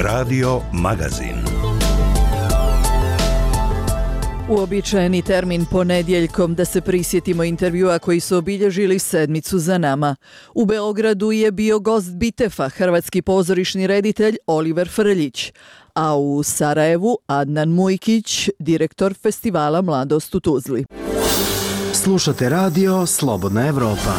Radio Magazin. Uobičajeni termin ponedjeljkom da se prisjetimo intervjua koji su obilježili sedmicu za nama. U Beogradu je bio gost Bitefa, hrvatski pozorišni reditelj Oliver Frljić, a u Sarajevu Adnan Mujkić, direktor festivala Mladost u Tuzli. Slušate radio Slobodna Evropa.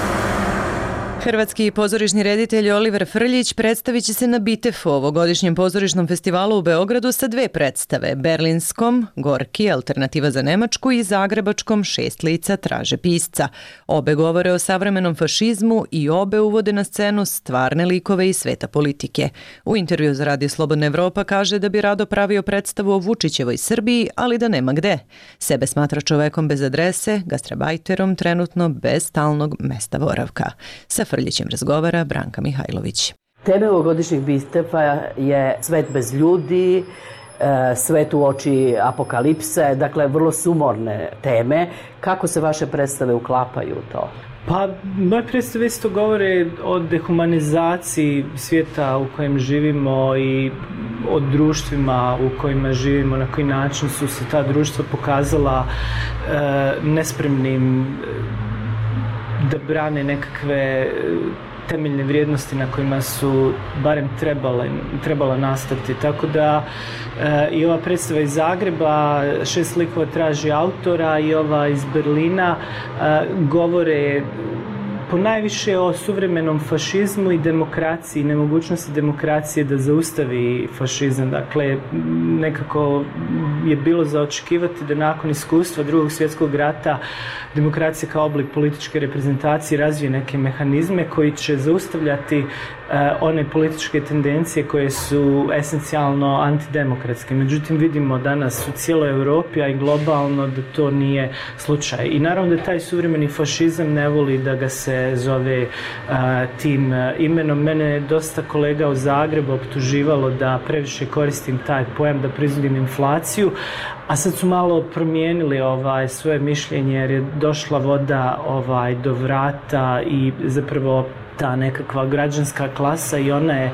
Hrvatski pozorišni reditelj Oliver Frljić predstavit će se na Bitefu, ovogodišnjem pozorišnom festivalu u Beogradu sa dve predstave, berlinskom Gorki, alternativa za Nemačku, i zagrebačkom Šest lica traže pisca. Obe govore o savremenom fašizmu i obe uvode na scenu stvarne likove iz sveta politike. U intervju za Radio Slobodna Evropa kaže da bi rado pravio predstavu o Vučićevoj Srbiji, ali da nema gde. Sebe smatra čovekom bez adrese, gastrabajterom, trenutno bez stalnog mesta boravka. Sa Frljićem razgovara Branka Mihajlović. Teme ovogodišnjeg Bitefa je svet bez ljudi, svet u oči apokalipse, dakle vrlo sumorne teme. Kako se vaše predstave uklapaju u to? Pa, moje predstave isto govore o dehumanizaciji svijeta u kojem živimo i o društvima u kojima živimo, na koji način su se ta društva pokazala nespremnim da brane nekakve temeljne vrijednosti na kojima su barem trebala nastati. Tako da i ova predstava iz Zagreba, Šest likova traži autora, i ova iz Berlina govore ponajviše o suvremenom fašizmu i demokraciji, nemogućnosti demokracije da zaustavi fašizam. Dakle, nekako je bilo za očekivati da nakon iskustva Drugog svjetskog rata demokracija kao oblik političke reprezentacije razvije neke mehanizme koji će zaustavljati one političke tendencije koje su esencijalno antidemokratske. Međutim, vidimo danas u cijeloj Europi, a i globalno, da to nije slučaj. I naravno da taj suvremeni fašizam ne voli da ga se zove tim imenom. Mene je dosta kolega u Zagrebu optuživalo da previše koristim taj pojam, da proizvodim inflaciju, a sad su malo promijenili svoje mišljenje jer je došla voda do vrata i zapravo ta nekakva građanska klasa i ona je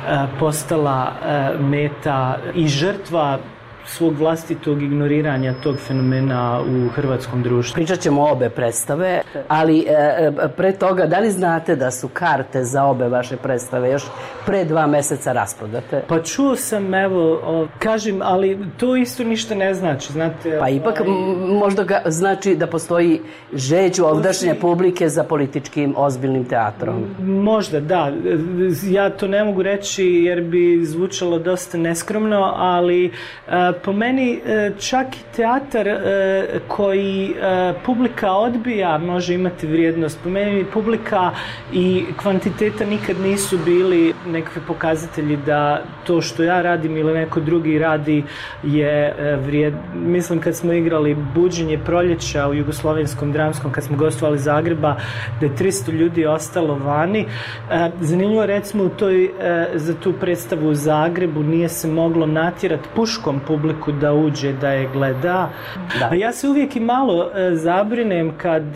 postala meta i žrtva svog vlastitog ignoriranja tog fenomena u hrvatskom društvu. Pričat ćemo o obe predstave, ali pre toga, da li znate da su karte za obe vaše predstave još pre 2 mjeseca rasprodate? Pa čuo sam, kažem, ali to isto ništa ne znači, znate. Pa ipak možda znači da postoji žeđ ovdašnje publike za političkim ozbiljnim teatrom. Možda, da. Ja to ne mogu reći jer bi zvučalo dosta neskromno, ali po meni čak i teatar koji publika odbija može imati vrijednost. Po meni publika i kvantiteta nikad nisu bili nekakvi pokazatelji da to što ja radim ili neko drugi radi je vrijedno. Mislim, kad smo igrali Buđenje proljeća u Jugoslovenskom dramskom, kad smo gostovali Zagreba, da je 300 ljudi ostalo vani. Zanimljivo, recimo, za tu predstavu u Zagrebu nije se moglo natjerati puškom publiku da uđe, da je gleda. Da. Ja se uvijek i malo zabrinem kad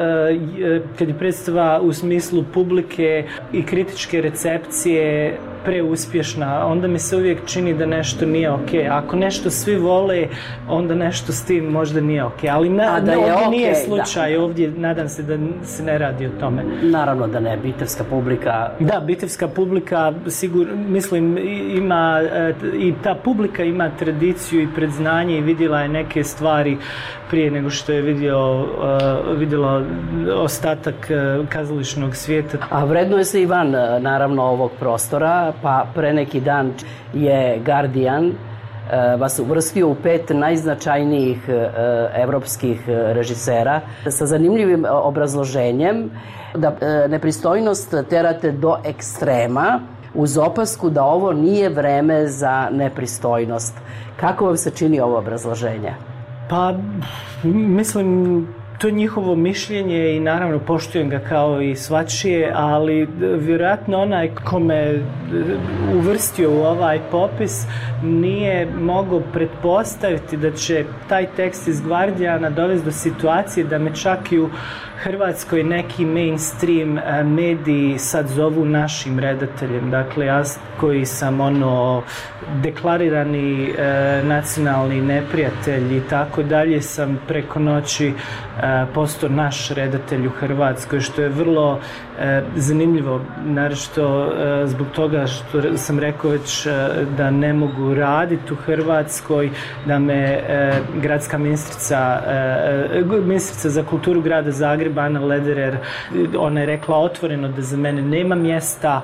je predstava u smislu publike i kritičke recepcije preuspješna, onda mi se uvijek čini da nešto nije okej. Ako nešto svi vole, onda nešto s tim možda nije okej. Ali ovdje nije slučaj, ovdje nadam se da se ne radi o tome. Naravno da ne, bitevska publika. Da, bitevska publika, sigurno, mislim, ima, i ta publika ima tradiciju i predznanje i vidjela je neke stvari prije nego što je vidjela ostatak kazališnog svijeta. A vrednuje se i van, naravno, ovog prostora, pa pre neki dan je Guardian vas uvrstio u 5 najznačajnijih evropskih režisera sa zanimljivim obrazloženjem da nepristojnost terate do ekstrema, uz opasku da ovo nije vreme za nepristojnost. Kako vam se čini ovo obrazloženje? Pa, mislim, to je njihovo mišljenje i naravno poštujem ga kao i svačije, ali vjerojatno onaj ko me uvrstio u ovaj popis nije mogao pretpostaviti da će taj tekst iz Guardiana dovesti do situacije da me čak i u Hrvatskoj neki mainstream mediji sad zovu našim redateljem. Dakle, ja koji sam deklarirani nacionalni neprijatelj i tako dalje, sam preko noći postao naš redatelj u Hrvatskoj, što je vrlo zanimljivo, naročito zbog toga što sam rekao već da ne mogu raditi u Hrvatskoj, da me gradska ministrica za kulturu grada Zagreba, Ana Lederer, ona je rekla otvoreno da za mene nema mjesta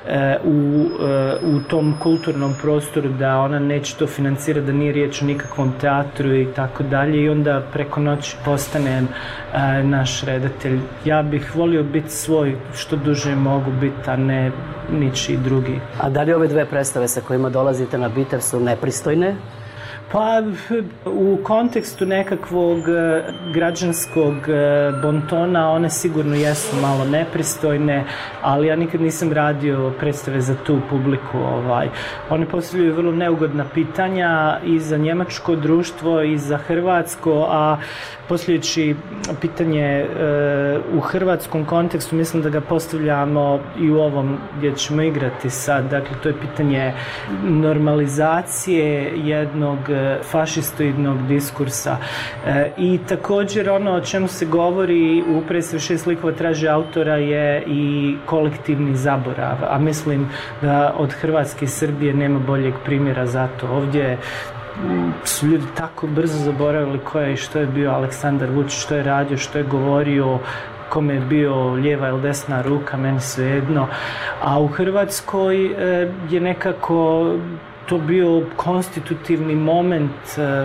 u tom kulturnom prostoru, da ona neće to financirati, da nije riječ o nikakvom teatru i tako dalje, i onda preko noći postanem naš redatelj. Ja bih volio biti svoj, što duže mogu biti, a ne ničiji drugi. A da li ove dve predstave sa kojima dolazite na Bitev su nepristojne? Pa u kontekstu nekakvog građanskog bontona one sigurno jesu malo nepristojne, ali ja nikad nisam radio predstave za tu publiku. One postavljaju vrlo neugodna pitanja i za njemačko društvo i za hrvatsko, a postavljajući pitanje u hrvatskom kontekstu, mislim da ga postavljamo i u ovom gdje ćemo igrati sad. Dakle, to je pitanje normalizacije jednog fašistoidnog diskursa. I također ono o čemu se govori u predstavi 6 likova traže autora je i kolektivni zaborav. A mislim da od Hrvatske i Srbije nema boljeg primjera za to. Ovdje su ljudi tako brzo zaboravili ko je i što je bio Aleksandar Vučić, što je radio, što je govorio, kome je bio lijeva ili desna ruka, meni svejedno. A u Hrvatskoj je nekako to bio konstitutivni moment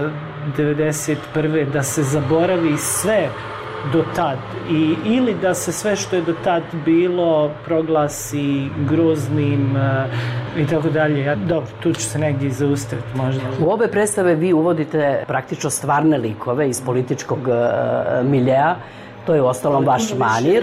1991. da se zaboravi sve do tad, ili da se sve što je do tad bilo proglasi groznim i tako dalje. Dobro, tu ću se negdje zaustaviti možda. U obe predstave vi uvodite praktično stvarne likove iz političkog miljea. To je uostalom vaš manir.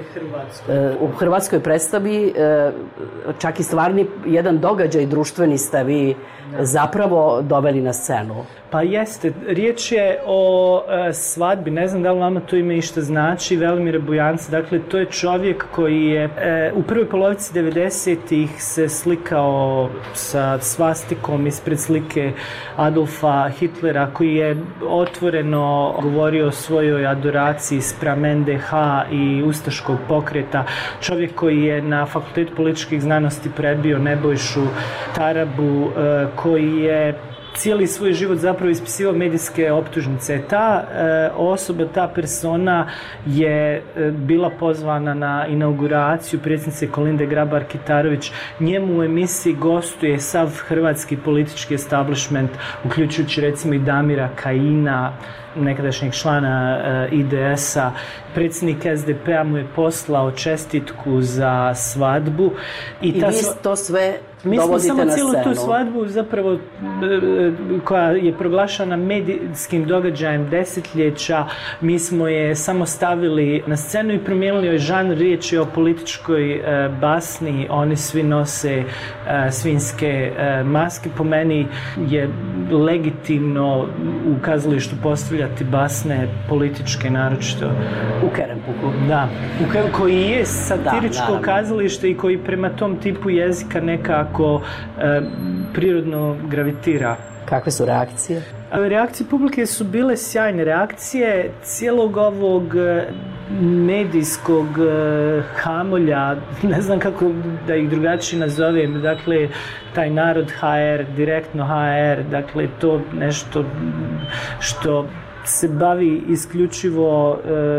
U hrvatskoj predstavi čak i stvarni jedan događaj društveni ste vi zapravo doveli na scenu. Pa jeste, riječ je o svadbi, ne znam da li vama to ime išta znači, Velimira Bujanca. Dakle, to je čovjek koji je u prvoj polovici 90-ih se slikao sa svastikom ispred slike Adolfa Hitlera, koji je otvoreno govorio o svojoj adoraciji spram NDH i ustaškog pokreta. Čovjek koji je na Fakultetu političkih znanosti prebio Nebojšu Tarabu, koji je cijeli svoj život zapravo ispisivao medijske optužnice. Ta osoba, ta persona je bila pozvana na inauguraciju predsjednice Kolinde Grabar-Kitarović. Njemu u emisiji gostuje sav hrvatski politički establishment, uključujući recimo i Damira Kajina, nekadašnjeg člana IDS-a. Predsjednik SDP-a mu je poslao čestitku za svadbu. I vi to sve dovodite na scenu. Mi smo samo cijelu tu svadbu zapravo koja je proglašana medijskim događajem desetljeća, mi smo je samo stavili na scenu i promijenili joj žanr. Riječ je o političkoj basni, oni svi nose svinjske maske. Po meni je legitimno u kazalištu postavljati basne političke, naročito u Kerempuku. Da, koji je satiričko kazalište i koji prema tom tipu jezika nekako prirodno gravitira. Kakve su reakcije? Reakcije publike su bile sjajne. Reakcije cijelog ovog medijskog hamolja, ne znam kako da ih drugačije nazovem, dakle taj Narod HR, Direktno HR, dakle to nešto što se bavi isključivo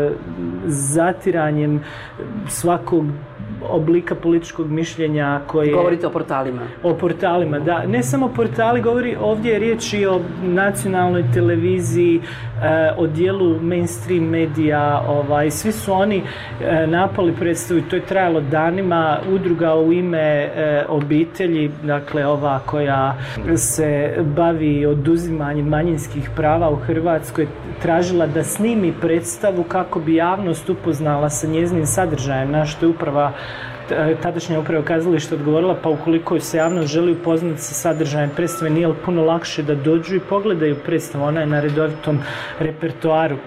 zatiranjem svakog oblika političkog mišljenja koje... Govorite o portalima. O portalima, da. Ne samo portali, ovdje je riječ i o nacionalnoj televiziji, o dijelu mainstream medija, svi su oni napali predstavu i to je trajalo danima. Udruga u ime obitelji, dakle ova koja se bavi oduzimanjem manjinskih prava u Hrvatskoj, tražila da snimi predstavu kako bi javnost upoznala sa njezinim sadržajem, na što je tadašnja uprava kazališta odgovorila, pa ukoliko se javnost želi upoznati sa sadržajem predstave, nije li puno lakše da dođu i pogledaju predstavu, ona je na redovitom repertoaru.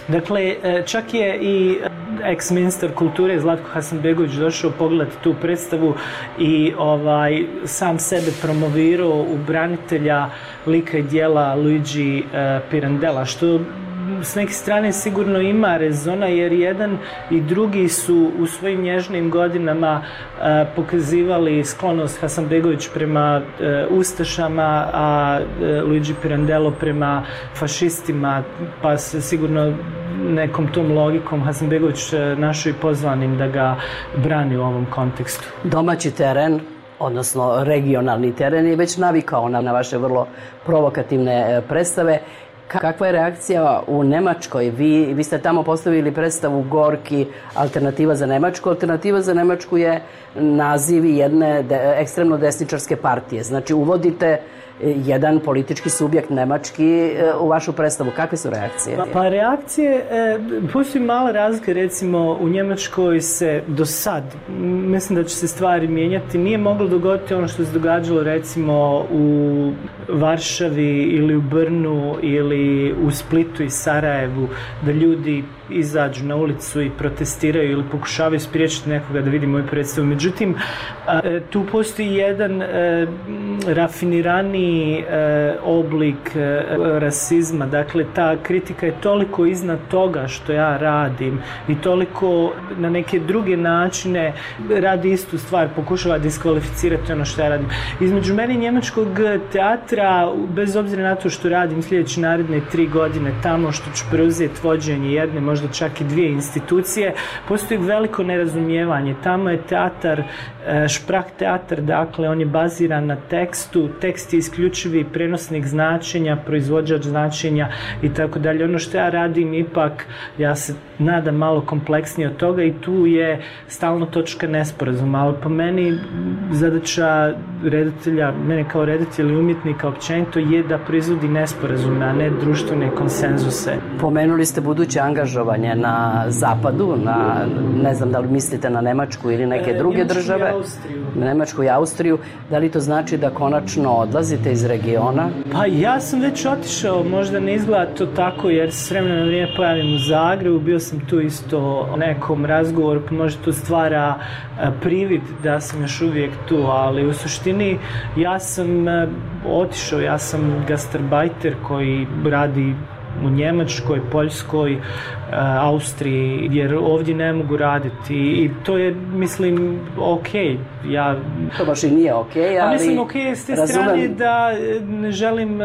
Dakle, čak je i ex-ministar kulture Zlatko Hasanbegović došao pogledati tu predstavu i sam sebe promovirao u branitelja lika i djela Luigi Pirandella, što s neke strane sigurno ima rezona, jer jedan i drugi su u svojim nježnim godinama pokazivali sklonost Hasanbegović prema ustašama, a Luigi Pirandello prema fašistima, pa se sigurno nekom tom logikom Hasanbegović našao i pozvanim da ga brani u ovom kontekstu. Domaći teren, odnosno regionalni teren, je već navikao na vaše vrlo provokativne predstave. Kakva je reakcija u Nemačkoj? Vi ste tamo postavili predstavu Gorki, Alternativa za Nemačku. Alternativa za Nemačku je naziv jedne ekstremno desničarske partije. Znači, uvodite jedan politički subjekt nemački u vašu predstavu. Kakve su reakcije? Pa reakcije, postoji mala razlika, recimo u Njemačkoj se do sad, mislim da će se stvari mijenjati, nije moglo dogoditi ono što se događalo recimo u Varšavi ili u Brnu ili u Splitu i Sarajevu, da ljudi izađu na ulicu i protestiraju ili pokušavaju spriječiti nekoga da vidi moju predstavu. Međutim, tu postoji jedan rafiniraniji oblik rasizma. Dakle, ta kritika je toliko iznad toga što ja radim i toliko na neke druge načine radi istu stvar, pokušava diskvalificirati ono što ja radim. Između mene i njemačkog teatra, bez obzira na to što radim sljedeće naredne 3 godine tamo, što ću preuzeti vođenje jedne, možda čak i 2 institucije, postoji veliko nerazumijevanje. Tamo je teatar, šprah teatar, dakle on je baziran na tekstu, tekst je isključivi prenosnik značenja, proizvođač značenja i tako dalje. Ono što ja radim ipak, ja se nadam malo kompleksnije od toga i tu je stalno točka nesporazuma, ali po meni zadaća redatelja, mene kao redatelja i umjetnika općenito je da proizvodi nesporazume, a ne društvene konsenzuse. Pomenuli ste buduće angažovanje na zapadu, ne znam da li mislite na Nemačku ili neke druge države. Nemačku i Austriju. Da li to znači da konačno odlazite iz regiona? Pa ja sam već otišao, možda ne izgleda to tako jer se s vremena na vrijeme pojavim u Zagrebu, bio sam tu isto u nekom razgovoru, pa možda to stvara privid da sam još uvijek tu, ali u suštini ja sam otišao, ja sam gastarbajter koji radi u Njemačkoj, Poljskoj, Austriji, jer ovdje ne mogu raditi i to je, mislim, okej. To baš i nije okej, ali mislim, okej s te strane da ne želim,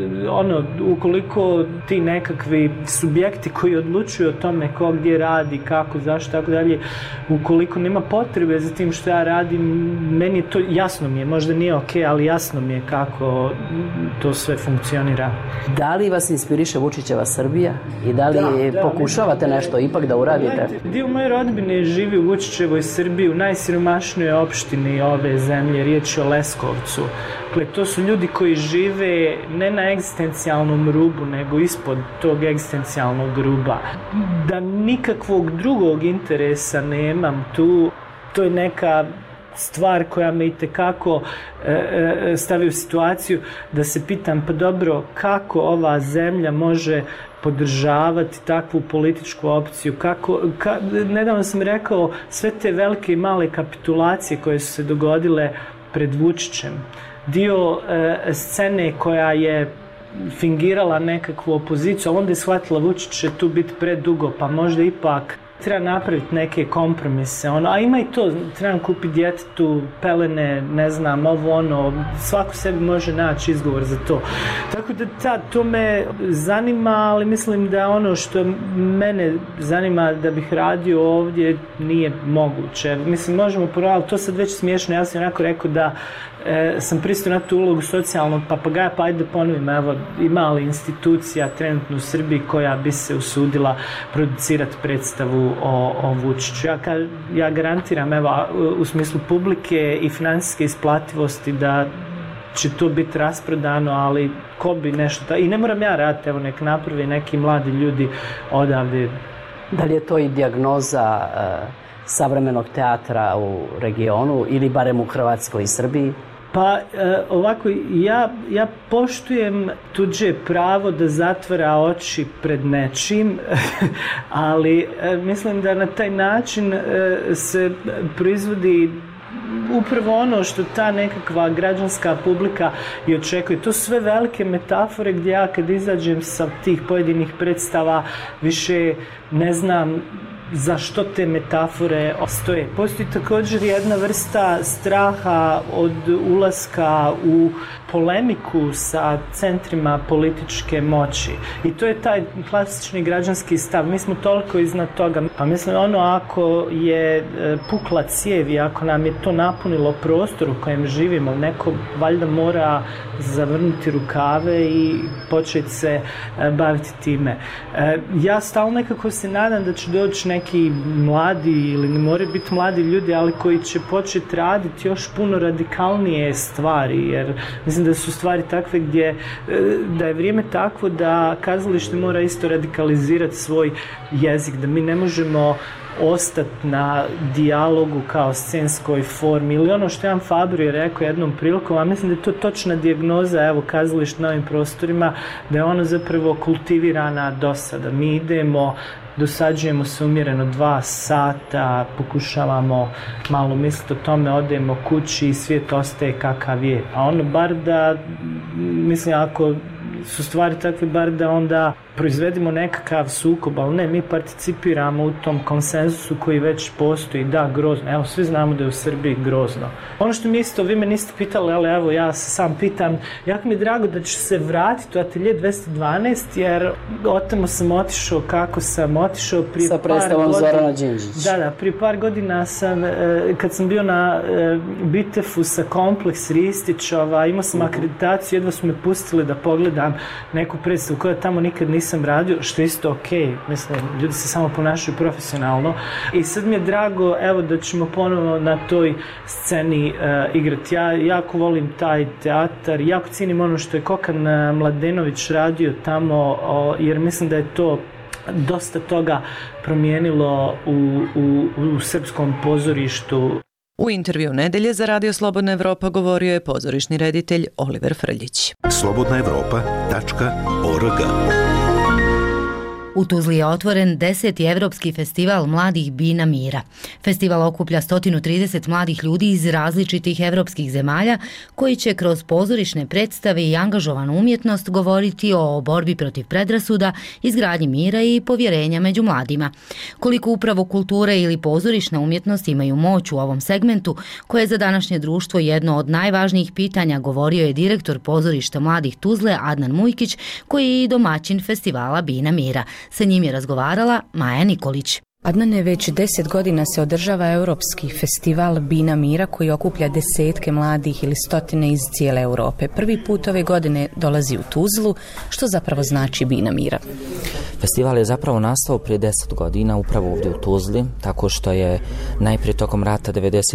ukoliko ti nekakvi subjekti koji odlučuju o tome ko gdje radi, kako, zašto, tako dalje, ukoliko nema potrebe za tim što ja radim, meni je to, jasno mi je, možda nije okej, ali jasno mi je kako to sve funkcionira. Da li vas inspiriše Vučićeva Srbija i da li pokušavate nešto ipak da uradite? Dio moje rodbine živi u Vučićevoj Srbiji, u najsiromašnijoj opštini ove zemlje, riječ je o Leskovcu. Dakle, to su ljudi koji žive ne na egzistencijalnom rubu, nego ispod tog egzistencijalnog ruba. Da nikakvog drugog interesa nemam tu, to je neka stvar koja me itekako stavi u situaciju da se pitam, pa dobro, kako ova zemlja može podržavati takvu političku opciju? Nedavno sam rekao, sve te velike i male kapitulacije koje su se dogodile pred Vučićem, dio scene koja je fingirala nekakvu opoziciju, ali onda je shvatila Vučić će tu biti predugo, pa možda ipak treba napraviti neke kompromise, a ima i to, trebam kupiti djetetu pelene, ne znam, svako sebi može naći izgovor za to. Tako da to me zanima, ali mislim da ono što mene zanima da bih radio ovdje nije moguće. Mislim, možemo ali to sad već smiješno, ja sam onako rekao da sam pristao na tu ulogu socijalnog papagaja, pa ajde da ponovim, evo, ima li institucija trenutno u Srbiji koja bi se usudila producirati predstavu o Vučiću? Ja garantiram, evo, u smislu publike i financijske isplativosti da će to biti rasprodano, ali ko bi nešto... I ne moram ja raditi, evo, nek napravi neki mladi ljudi odavde. Da li je to i dijagnoza savremenog teatra u regionu ili barem u Hrvatskoj i Srbiji? Pa ovako, ja poštujem tuđe pravo da zatvara oči pred nečim, ali mislim da na taj način se proizvodi upravo ono što ta nekakva građanska publika i očekuje. To su sve velike metafore gdje ja kad izađem sa tih pojedinih predstava više ne znam za što te metafore ostoje. Postoji također jedna vrsta straha od ulaska u polemiku sa centrima političke moći. I to je taj klasični građanski stav. Mi smo toliko iznad toga. Pa mislim, ako je pukla cijev i ako nam je to napunilo prostor u kojem živimo, neko valjda mora zavrnuti rukave i početi se baviti time. Ja stalno nekako se nadam da će doći neki mladi, ili ne moraju biti mladi ljudi, ali koji će početi raditi još puno radikalnije stvari, jer mislim da su stvari takve da je vrijeme takvo da kazalište mora isto radikalizirati svoj jezik, da mi ne možemo ostati na dijalogu kao scenskoj formi, ili ono što Jan Faber je rekao jednom prilikom, a mislim da je to točna dijagnoza kazališta na ovim prostorima, da je ono zapravo kultivirana dosada. Mi idemo, dosađujemo se umjereno 2 sata, pokušavamo malo misliti o tome, odemo kući i svijet ostaje kakav je. A bar da, mislim, ako su stvari takve, bar da onda proizvedimo nekakav sukob, ali ne, mi participiramo u tom konsenzusu koji već postoji. Da, grozno. Evo, svi znamo da je u Srbiji grozno. Ono što mi isto, vi me niste pitali, ali evo, ja se sam pitam, jako mi je drago da ću se vratiti u Atelje 212, jer otamo sam otišao kako sam otišao prije sa predstavom Zorana Đinđić. Da, prije par godina sam, kad sam bio na Bitefu sa Kompleks Ristićova, imao sam akreditaciju, jedva su me pustili da pogledam neku predstavu koja tamo nikad nisam radio, što je isto okej. Mislim, ljudi se samo ponašaju profesionalno. I sad mi je drago, evo, da ćemo ponovno na toj sceni igrati. Ja jako volim taj teatar, jako cijenim ono što je Kokan Mladenović radio tamo, jer mislim da je to dosta toga promijenilo u srpskom pozorištu. U intervju Nedelje za Radio Slobodna Evropa govorio je pozorišni reditelj Oliver Frljić. slobodnaevropa.org. U Tuzli je otvoren 10. Evropski festival mladih Bina Mira. Festival okuplja 130 mladih ljudi iz različitih evropskih zemalja koji će kroz pozorišne predstave i angažovanu umjetnost govoriti o borbi protiv predrasuda, izgradnji mira i povjerenja među mladima. Koliko upravo kultura ili pozorišna umjetnost imaju moć u ovom segmentu, koje je za današnje društvo jedno od najvažnijih pitanja, govorio je direktor pozorišta mladih Tuzle Adnan Mujkić, koji je i domaćin festivala Bina Mira. Sa njim je razgovarala Maja Nikolić. Adnane, već 10 godina se održava Europski festival Bina Mira koji okuplja desetke mladih ili stotine iz cijele Europe. Prvi put ove godine dolazi u Tuzlu. Što zapravo znači Bina Mira? Festival je zapravo nastao prije 10 godina upravo ovdje u Tuzli, tako što je najprije tokom rata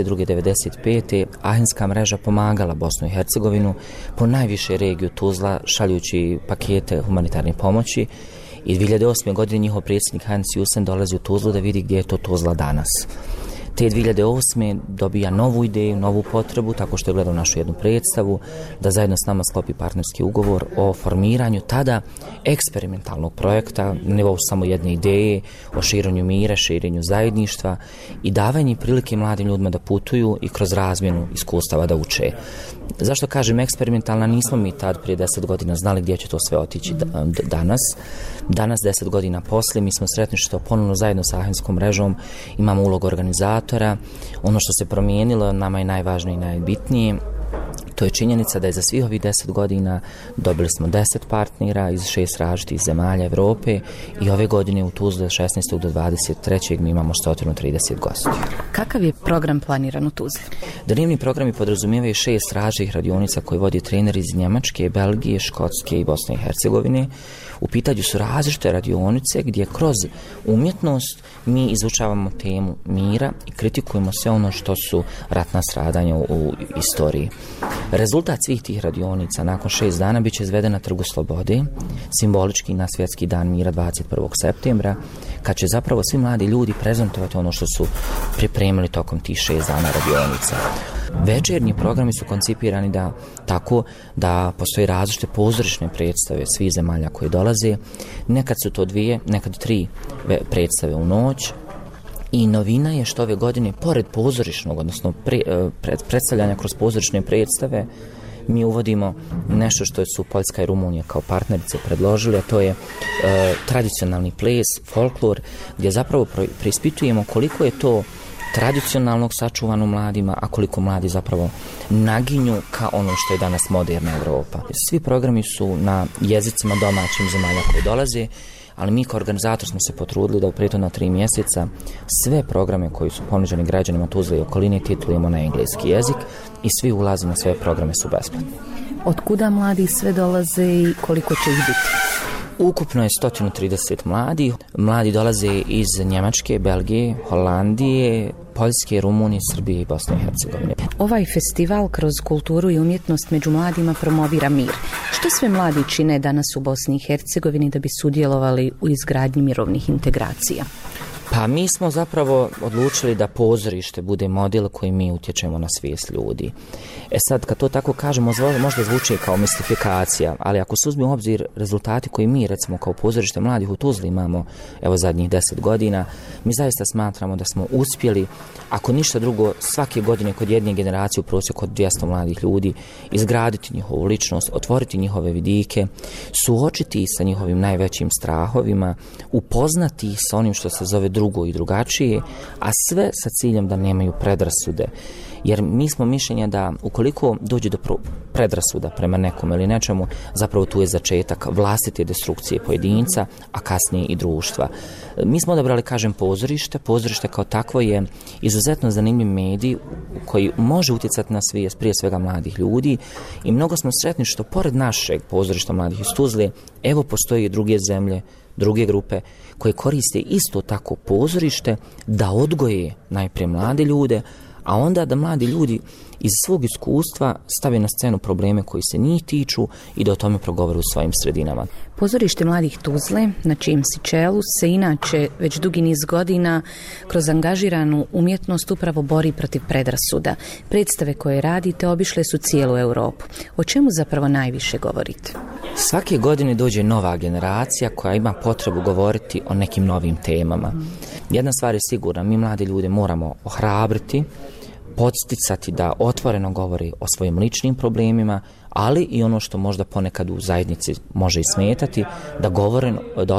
92-95. Ahinska mreža pomagala Bosnu i Hercegovinu po najviše regiju Tuzla šaljući pakete humanitarne pomoći. I 2008. godine njihov predsjednik Hans Jusen dolazi u Tuzlu da vidi gdje je to Tuzla danas. Te 2008. dobija novu ideju, novu potrebu, tako što je gledao našu jednu predstavu, da zajedno s nama sklopi partnerski ugovor o formiranju tada eksperimentalnog projekta, na nivou samo jedne ideje, o širenju mira, širenju zajedništva i davanju prilike mladim ljudima da putuju i kroz razmjenu iskustava da uče. Zašto kažem eksperimentalna? Nismo mi tad prije 10 godina znali gdje će to sve otići danas. Danas, 10 godina poslije, mi smo sretni što ponovno zajedno sa Ahinskom mrežom imamo ulogu organizatora. Ono što se promijenilo, nama je najvažnije i najbitnije, to je činjenica da je za svih ovih 10 godina dobili smo 10 partnera iz 6 različitih zemalja Evrope i ove godine u Tuzli od 16. do 23. mi imamo 130 gostiju. Kakav je program planiran u Tuzli? Dnevni programi podrazumijevaju 6 različitih radionica koje vodi treneri iz Njemačke, Belgije, Škotske i Bosne i Hercegovine. U pitanju su različite radionice gdje kroz umjetnost mi izučavamo temu mira i kritikujemo sve ono što su ratna stradanja u istoriji. Rezultat svih tih radionica nakon 6 dana bit će izveden na Trgu Slobode, simbolički na Svjetski dan mira 21. septembra, kad će zapravo svi mladi ljudi prezentovati ono što su pripremili tokom tih 6 dana radionica. Večernji programi su koncipirani tako da postoje različite pozorišne predstave svih zemalja koje dolaze. Nekad su to 2, nekad 3 predstave u noć. I novina je što ove godine, pored pozorišnog, odnosno predstavljanja kroz pozorišne predstave, mi uvodimo nešto što su Poljska i Rumunija kao partnerice predložili, a to je tradicionalni ples, folklor, gdje zapravo preispitujemo koliko je to tradicionalnog sačuvano mladima, a koliko mladi zapravo naginju ka ono što je danas moderna Evropa. Svi programi su na jezicima domaćim zemalja koje dolaze, ali mi kao organizator smo se potrudili da u prethodna 3 mjeseca sve programe koji su ponuđeni građanima Tuzle i okoline titlujemo na engleski jezik i svi ulazi na sve programe su besplatni. Od kuda mladi sve dolaze i koliko će ih biti? Ukupno je 130 mladih. Mladi dolaze iz Njemačke, Belgije, Holandije, Poljske, Rumunije, Srbije i Bosne i Hercegovine. Ovaj festival kroz kulturu i umjetnost među mladima promovira mir. Što sve mladi čine danas u Bosni i Hercegovini da bi sudjelovali u izgradnji mirovnih integracija? Pa mi smo zapravo odlučili da pozorište bude model koji mi utječemo na svijest ljudi. Sad, kad to tako kažemo, možda zvuči kao mistifikacija, ali ako se uzme u obzir rezultati koji mi, recimo, kao pozorište mladih u Tuzli imamo, evo zadnjih 10 godina, mi zaista smatramo da smo uspjeli, ako ništa drugo, svake godine kod jedne generacije u prosjeku od 200 mladih ljudi, izgraditi njihovu ličnost, otvoriti njihove vidike, suočiti sa njihovim najvećim strahovima, upoznati sa onim što se zove drugo i drugačije, a sve sa ciljem da nemaju predrasude. Jer mi smo mišljenja da ukoliko dođe do predrasuda prema nekom ili nečemu, zapravo tu je začetak vlastite destrukcije pojedinca, a kasnije i društva. Mi smo odabrali, kažem, pozorište. Pozorište kao takvo je izuzetno zanimljiv medij koji može utjecati na svijest prije svega mladih ljudi i mnogo smo sretni što pored našeg pozorišta mladih iz Tuzle, evo postoje i druge zemlje, druge grupe koje koriste isto tako pozorište da odgoje najprije mlade ljude, a onda da mladi ljudi iz svog iskustva stave na scenu probleme koji se njih tiču i da o tome progovore u svojim sredinama. Pozorište mladih Tuzle, na čijem si čelu, se inače već dugi niz godina kroz angažiranu umjetnost upravo bori protiv predrasuda. Predstave koje radite obišle su cijelu Europu. O čemu zapravo najviše govorite? Svake godine dođe nova generacija koja ima potrebu govoriti o nekim novim temama. Jedna stvar je sigurna, mi mlade ljude moramo ohrabriti, podsticati da otvoreno govori o svojim ličnim problemima, ali i ono što možda ponekad u zajednici može i smetati, da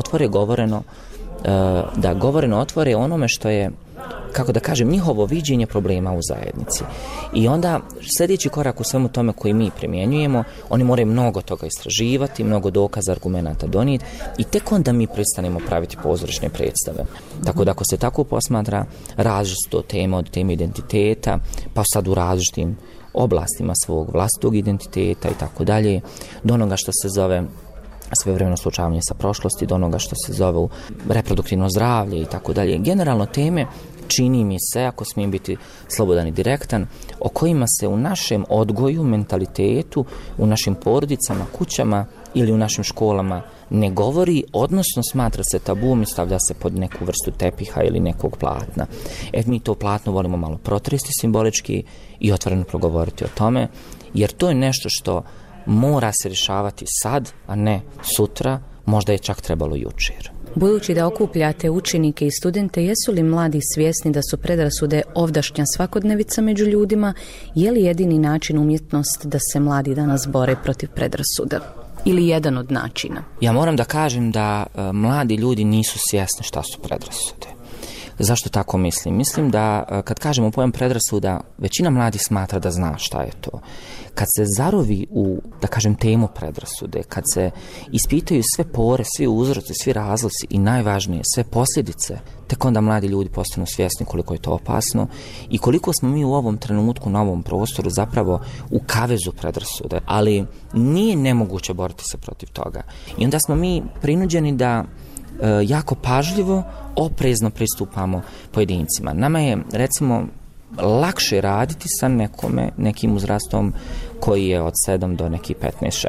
otvore onome što je, kako da kažem, njihovo viđenje problema u zajednici. I onda sljedeći korak u svemu tome koji mi primjenjujemo, oni moraju mnogo toga istraživati, mnogo dokaza, argumenata donijeti i tek onda mi prestanemo praviti pozorišne predstave. Tako da ako se tako posmatra, različito teme od teme identiteta, pa sad u različitim oblastima svog vlastitog identiteta i tako dalje, do onoga što se zove svojevremeno suočavanje sa prošlosti, do onoga što se zove reproduktivno zdravlje i tako dalje. Generalno teme, čini mi se, ako smijem biti slobodan i direktan, o kojima se u našem odgoju, mentalitetu, u našim porodicama, kućama ili u našim školama ne govori, odnosno smatra se tabum i stavlja se pod neku vrstu tepiha ili nekog platna. Mi to platno volimo malo protresti simbolički i otvoreno progovoriti o tome, jer to je nešto što mora se rješavati sad, a ne sutra, možda je čak trebalo jučer. Budući da okupljate učenike i studente, jesu li mladi svjesni da su predrasude ovdašnja svakodnevica među ljudima? Je li jedini način umjetnost da se mladi danas bore protiv predrasuda? Ili jedan od načina? Ja moram da kažem da mladi ljudi nisu svjesni šta su predrasude. Zašto tako mislim? Mislim da kad kažemo pojam predrasuda, većina mladih smatra da zna šta je to. Kad se zarovi u, da kažem, temu predrasude, kad se ispitaju sve pore, svi uzroci, svi razlozi i najvažnije, sve posljedice, tek onda mladi ljudi postanu svjesni koliko je to opasno i koliko smo mi u ovom trenutku na ovom prostoru zapravo u kavezu predrasude. Ali nije nemoguće boriti se protiv toga. I onda smo mi prinuđeni da jako pažljivo, oprezno pristupamo pojedincima. Nama je, recimo, lakše raditi sa nekim uzrastom koji je od 7 do nekih 15-16.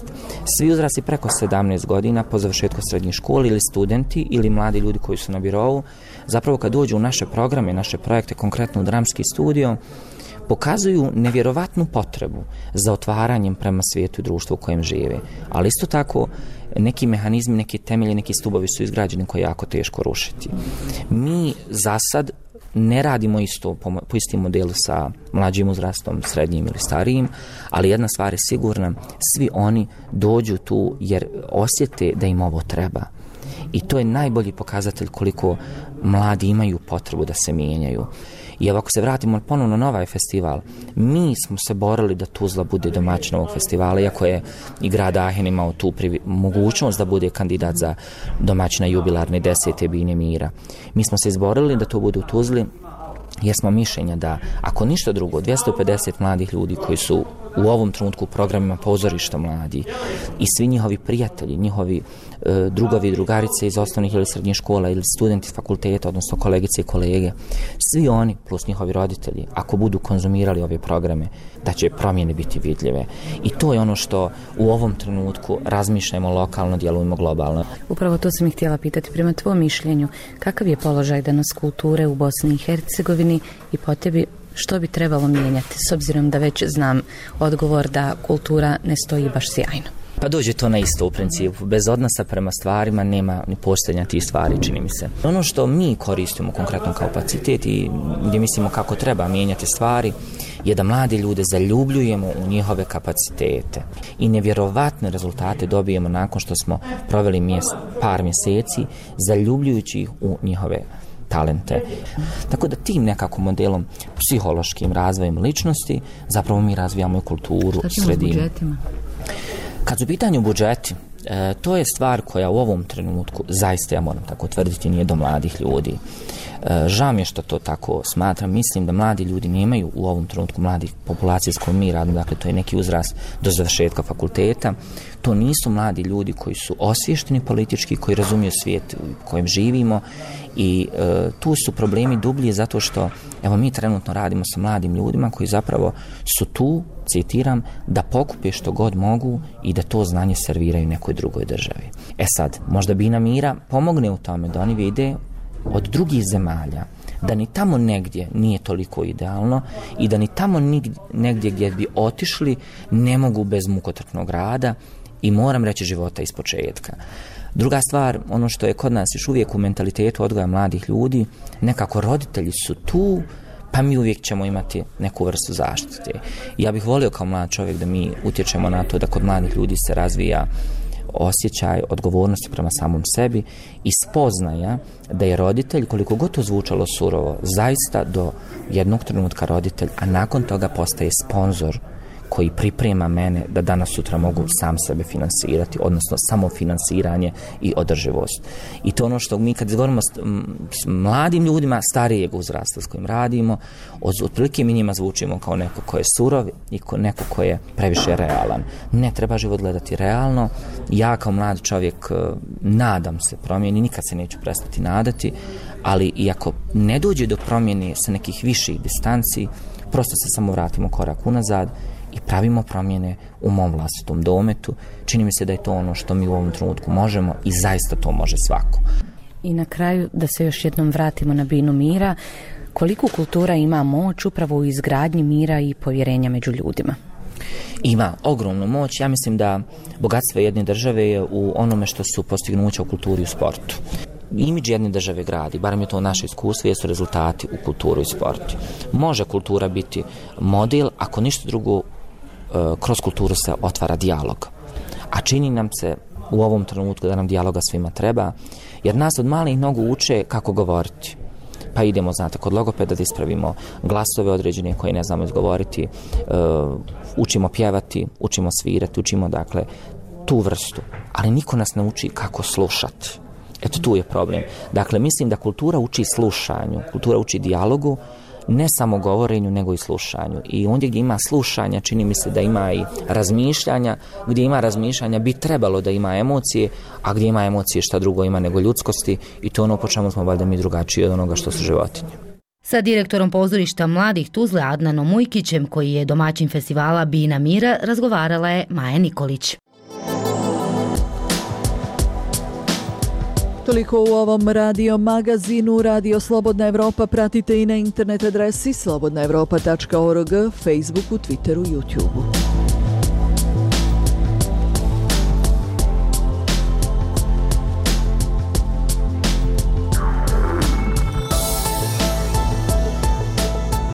Svi uzrasti preko 17 godina po završetku srednjih škole ili studenti ili mladi ljudi koji su na birovu, zapravo kad dođu u naše programe, naše projekte, konkretno u dramski studio, pokazuju nevjerovatnu potrebu za otvaranjem prema svijetu i društvu u kojem žive. Ali isto tako neki mehanizmi, neki temelji, neki stubovi su izgrađeni koje je jako teško rušiti. Mi za sad ne radimo isto po istim modelu sa mlađim uzrastom, srednjim ili starijim, ali jedna stvar je sigurna, svi oni dođu tu jer osjete da im ovo treba. I to je najbolji pokazatelj koliko mladi imaju potrebu da se mijenjaju. I evo, ako se vratimo ponovno na ovaj festival, mi smo se borili da Tuzla bude domaćin ovog festivala, iako je i grad Aachen imao tu mogućnost da bude kandidat za domaćina jubilarne 10. Bine mira. Mi smo se izborili da to bude u Tuzli, jer smo mišljenja da, ako ništa drugo, 250 mladih ljudi koji su u ovom trenutku u programima pozorišta mladi i svi njihovi prijatelji, njihovi drugovi i drugarice iz osnovnih ili srednjih škola ili studenti s fakulteta, odnosno kolegice i kolege, svi oni plus njihovi roditelji, ako budu konzumirali ove programe, da će promjene biti vidljive. I to je ono što u ovom trenutku razmišljamo lokalno, djelujemo globalno. Upravo to sam ih htjela pitati. Prema tvom mišljenju, kakav je položaj danas kulture u Bosni i Hercegovini i po tebi što bi trebalo mijenjati, s obzirom da već znam odgovor da kultura ne stoji baš sjajno? Pa dođe to na isto u principu. Bez odnosa prema stvarima nema ni postojanja tih stvari, čini mi se. Ono što mi koristimo konkretno kao kapacitet i gdje mislimo kako treba mijenjati stvari je da mlade ljude zaljubljujemo u njihove kapacitete. I nevjerovatne rezultate dobijemo nakon što smo proveli par mjeseci zaljubljujući ih u njihove talente. Tako da tim nekako modelom psihološkim razvojem ličnosti zapravo mi razvijamo i kulturu sredinu. Kad su u pitanju budžeti, to je stvar koja u ovom trenutku, zaista ja moram tako tvrditi, nije do mladih ljudi. Žao mi je što to tako smatram. Mislim da mladi ljudi nemaju u ovom trenutku mladih populacije s kojom mi radimo, dakle to je neki uzrast do završetka fakulteta. To nisu mladi ljudi koji su osviješteni politički, koji razumiju svijet u kojem živimo i tu su problemi dublji zato što evo mi trenutno radimo sa mladim ljudima koji zapravo su tu, citiram, da pokupe što god mogu i da to znanje serviraju nekoj drugoj državi. E sad, možda Bina mira pomogne u tome da oni vide od drugih zemalja da ni tamo negdje nije toliko idealno i da ni tamo negdje gdje bi otišli ne mogu bez mukotrpnog rada i moram reći života iz početka. Druga stvar, ono što je kod nas još uvijek u mentalitetu odgoja mladih ljudi, nekako roditelji su tu, pa mi uvijek ćemo imati neku vrstu zaštite. Ja bih volio kao mlad čovjek da mi utječemo na to da kod mladih ljudi se razvija osjećaj odgovornosti prema samom sebi i spoznaja da je roditelj, koliko god to zvučalo surovo, zaista do jednog trenutka roditelj, a nakon toga postaje sponzor koji priprema mene da danas sutra mogu sam sebe finansirati, odnosno samofinansiranje i održivost. I to ono što mi kad govorimo s mladim ljudima starijeg uzrasta s kojim radimo, otprilike mi njima zvučimo kao neko ko je surov i neko ko je previše realan. Ne, treba život gledati realno. Ja kao mlad čovjek nadam se promjeni, nikad se neću prestati nadati, ali i ako ne dođe do promjene sa nekih viših distanci, prosto se samo vratimo korak unazad i pravimo promjene u mom vlastitom dometu. Čini mi se da je to ono što mi u ovom trenutku možemo i zaista to može svako. I na kraju da se još jednom vratimo na Binu mira, koliko kultura ima moć upravo u izgradnji mira i povjerenja među ljudima? Ima ogromnu moć. Ja mislim da bogatstvo jedne države je u onome što su postignuća u kulturi i u sportu. Imidž jedne države gradi, barem je to naše iskustvo, jesu rezultati u kulturu i sportu. Može kultura biti model, ako ništa drugo, kroz kulturu se otvara dijalog. A čini nam se u ovom trenutku da nam dijaloga svima treba, jer nas od malih nogu uče kako govoriti. Pa idemo, znate, kod logopeda da ispravimo glasove određene koje ne znamo izgovoriti, učimo pjevati, učimo svirati, učimo, dakle, tu vrstu. Ali niko nas ne uči kako slušati. Eto, tu je problem. Dakle, mislim da kultura uči slušanju, kultura uči dijalogu, ne samo govorenju, nego i slušanju. I ondje gdje ima slušanja, čini mi se da ima i razmišljanja, gdje ima razmišljanja bi trebalo da ima emocije, a gdje ima emocije šta drugo ima nego ljudskosti i to ono po čemu smo valjda mi drugačiji od onoga što su životinje. Sa direktorom pozorišta mladih Tuzle Adnanom Ujkićem, koji je domaćin festivala Bina mira, razgovarala je Maja Nikolić. Toliko u ovom radio magazinu. Radio Slobodna Evropa pratite i na internet adresi slobodnaevropa.org, Facebooku, Twitteru, YouTubeu.